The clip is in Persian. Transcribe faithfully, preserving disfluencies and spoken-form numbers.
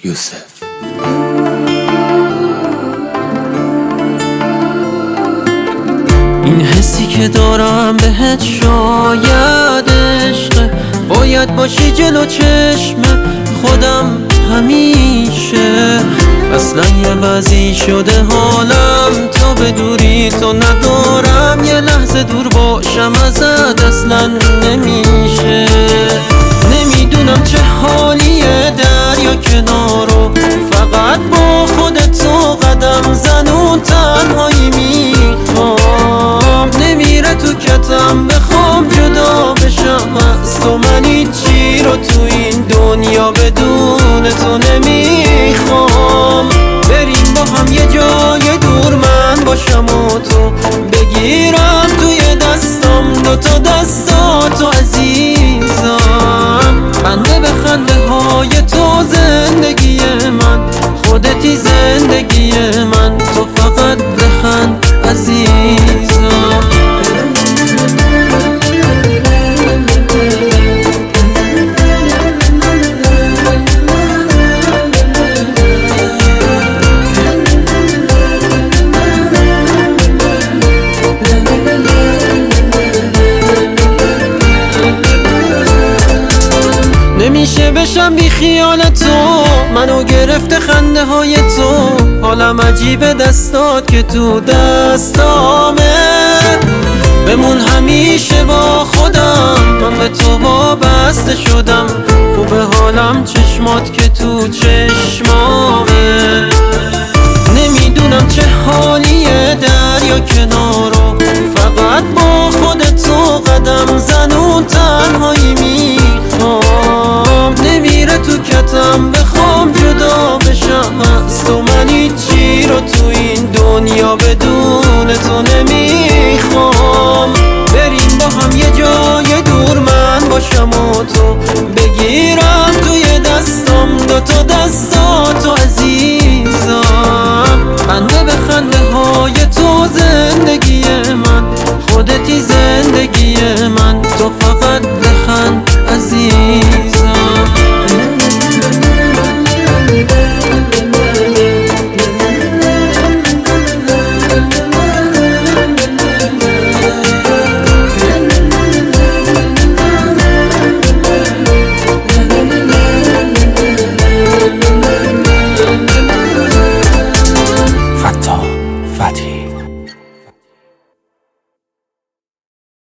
یوسف. این حسی که دارم بهت شاید عشقه، باید باشی جلو چشم خودم همیشه. اصلا یه بعضی شده حالم تا به دوری تو ندارم، یه لحظه دور باشم ازت اصلا نمیشه. نمیدونم چه حالیه دریا کنارو، فقط با خودت تو قدم زن و تنهایی میخوام. نمیره تو کتم بخوام جدا بشم از تو، من هیچی رو تو این دنیا بدون تو نمیخوام. بریم با هم یه جای دور، من باشم و تو بگیرم توی دستم دوتا دستاتو عزیزم. بنده به خنده های تو زندگی من، خودتی زندگی من، تو فقط بخند عزیزم. نمیشه بشم بی خیال تو، منو گرفته خنده های تو. حالم عجیبه دستات که تو دستامه، بمون همیشه با خودم، من به تو وابسته شدم. خوبه حالم چشمات که تو چشمامه. نمیدونم چه حالیه دریا کنارو، فقط با خودت تو قدم زن و تنهایی میخوام. نمیره تو کتم بخوام جدا بشم از تو، من هیچی رو تو این دنیا بدون تو نمیخوام. بریم با هم یه جای دور، من باشم و تو بگیرم توی دستم دوتا دستاتو عزیزم. بنده به خنده های تو زندگی من، خودتی زندگی من،